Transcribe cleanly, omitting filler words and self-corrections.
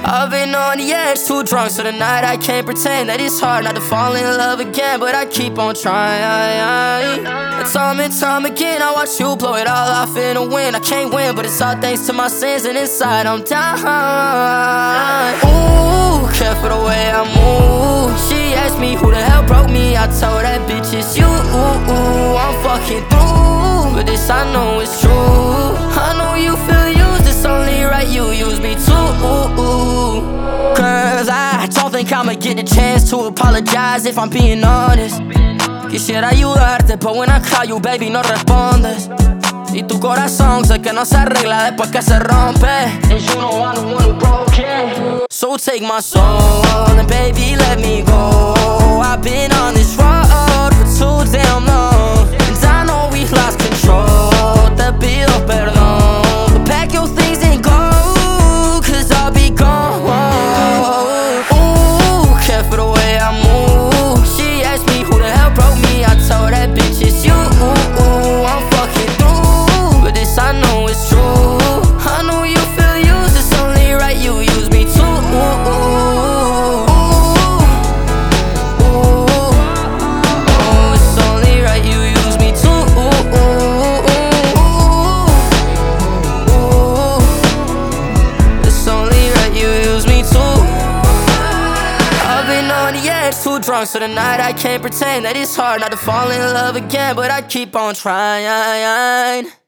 I've been on the edge, too drunk, so tonight I can't pretend that it's hard not to fall in love again, but I keep on trying. And time again, I watch you blow it all off in the wind. I can't win, but it's all thanks to my sins, and inside I'm down. Ooh, care for the way I move. She asked me who the hell broke me, I told that bitch it's you. I'm fucking through, but this I know is true. I know you feel used, it's only right you use me too. Cause I don't think I'ma get the chance to apologize if I'm being honest. Quisiera ayudarte, but when I call you, baby, no respondes. Y tu corazón sé que no se arregla después que se rompe. And you know I'm the one who broke it. So take my soul and baby let me go. I've been on this road for too damn long, and I know we've lost control. Te pido perdón, but pack your things and go, cause I'll be gone. Ooh, care for the way I move. She asked me who the hell broke me, I told that bitch it's you. I'm fucking through, but this I know is true. I know you feel used, it's only right you use me too. It's only right you use me too. It's only right you use me too. I've been on the edge, too drunk, so tonight I can't pretend that it's hard not to fall in love again, but I keep on trying.